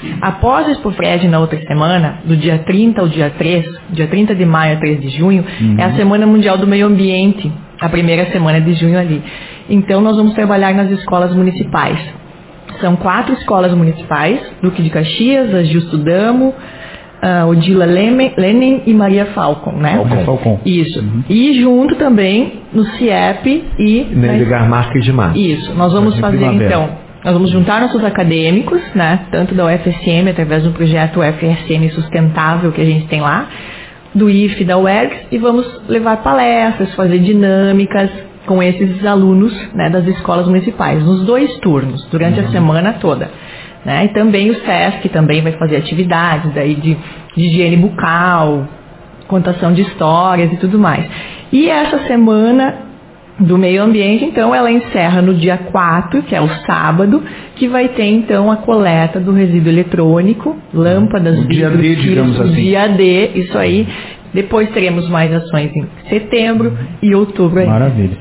Após o Expofred, na outra semana, do dia 30 ao dia 3, dia 30 de maio a 3 de junho, é a Semana Mundial do Meio Ambiente, a primeira semana de junho ali. Então, nós vamos trabalhar nas escolas municipais. São 4 escolas municipais, Duque de Caxias, a Justo Damo, Odila Lenin e Maria Falcon, né? Falcon. Isso. E junto também no CIEP e... Na Edgar Marques de Matos. Isso. Nós vamos fazer, então... Nós vamos juntar nossos acadêmicos, né? Tanto da UFSM, através do projeto UFSM Sustentável que a gente tem lá, do IFE e da UERGS, e vamos levar palestras, fazer dinâmicas com esses alunos, né, das escolas municipais, nos 2 turnos, durante a semana toda. Né? E também o SESC também vai fazer atividades daí de higiene bucal, contação de histórias e tudo mais. E essa semana do meio ambiente, então, ela encerra no dia 4, que é o sábado, que vai ter, então, a coleta do resíduo eletrônico, lâmpadas, dia D, digamos assim. Dia D, isso aí. Depois teremos mais ações em setembro e outubro ainda. Maravilha.